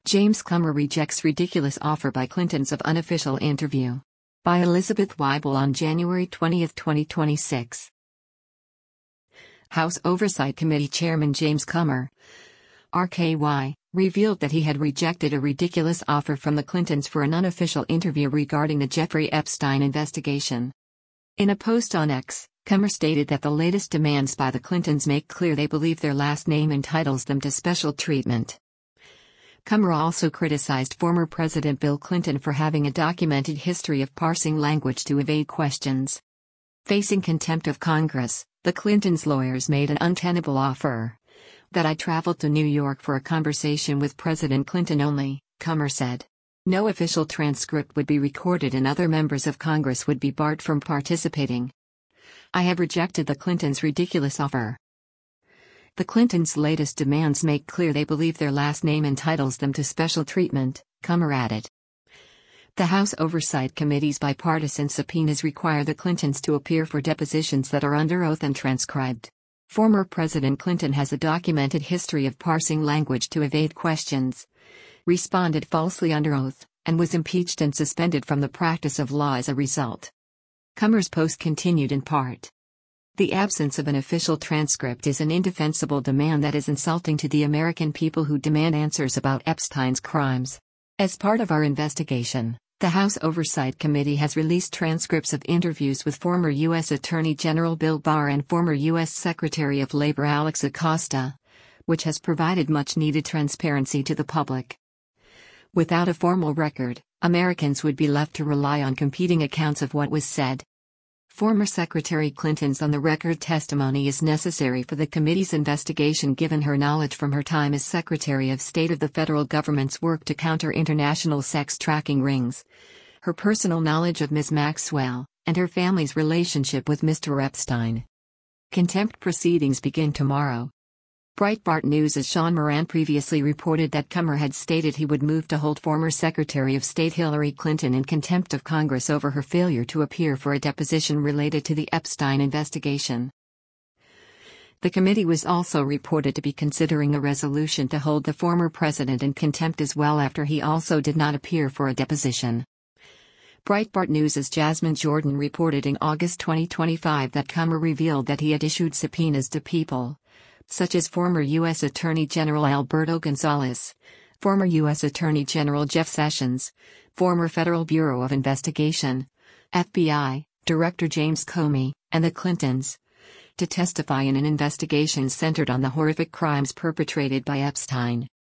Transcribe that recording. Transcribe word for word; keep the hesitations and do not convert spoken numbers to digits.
James Comer rejects ridiculous offer by Clintons of unofficial interview. By Elizabeth Weibel on January twentieth, twenty twenty-six. House Oversight Committee Chairman James Comer, R K Y, revealed that he had rejected a ridiculous offer from the Clintons for an unofficial interview regarding the Jeffrey Epstein investigation. In a post on X, Comer stated that the latest demands by the Clintons make clear they believe their last name entitles them to special treatment. Comer also criticized former President Bill Clinton for having a documented history of parsing language to evade questions. Facing contempt of Congress, the Clintons' lawyers made an untenable offer. That I traveled to New York for a conversation with President Clinton only, Comer said. No official transcript would be recorded and other members of Congress would be barred from participating. I have rejected the Clintons' ridiculous offer. The Clintons' latest demands make clear they believe their last name entitles them to special treatment, Comer added. The House Oversight Committee's bipartisan subpoenas require the Clintons to appear for depositions that are under oath and transcribed. Former President Clinton has a documented history of parsing language to evade questions, responded falsely under oath, and was impeached and suspended from the practice of law as a result. Comer's post continued in part. The absence of an official transcript is an indefensible demand that is insulting to the American people who demand answers about Epstein's crimes. As part of our investigation, the House Oversight Committee has released transcripts of interviews with former U S Attorney General Bill Barr and former U S Secretary of Labor Alex Acosta, which has provided much-needed transparency to the public. Without a formal record, Americans would be left to rely on competing accounts of what was said. Former Secretary Clinton's on-the-record testimony is necessary for the committee's investigation given her knowledge from her time as Secretary of State of the federal government's work to counter international sex tracking rings, her personal knowledge of Miz Maxwell, and her family's relationship with Mister Epstein. Contempt proceedings begin tomorrow. Breitbart News' Sean Moran previously reported that Comer had stated he would move to hold former Secretary of State Hillary Clinton in contempt of Congress over her failure to appear for a deposition related to the Epstein investigation. The committee was also reported to be considering a resolution to hold the former president in contempt as well after he also did not appear for a deposition. Breitbart News' Jasmine Jordan reported in August twenty twenty-five that Comer revealed that he had issued subpoenas to people such as former U S Attorney General Alberto Gonzales, former U S Attorney General Jeff Sessions, former Federal Bureau of Investigation, F B I, Director James Comey, and the Clintons, to testify in an investigation centered on the horrific crimes perpetrated by Epstein.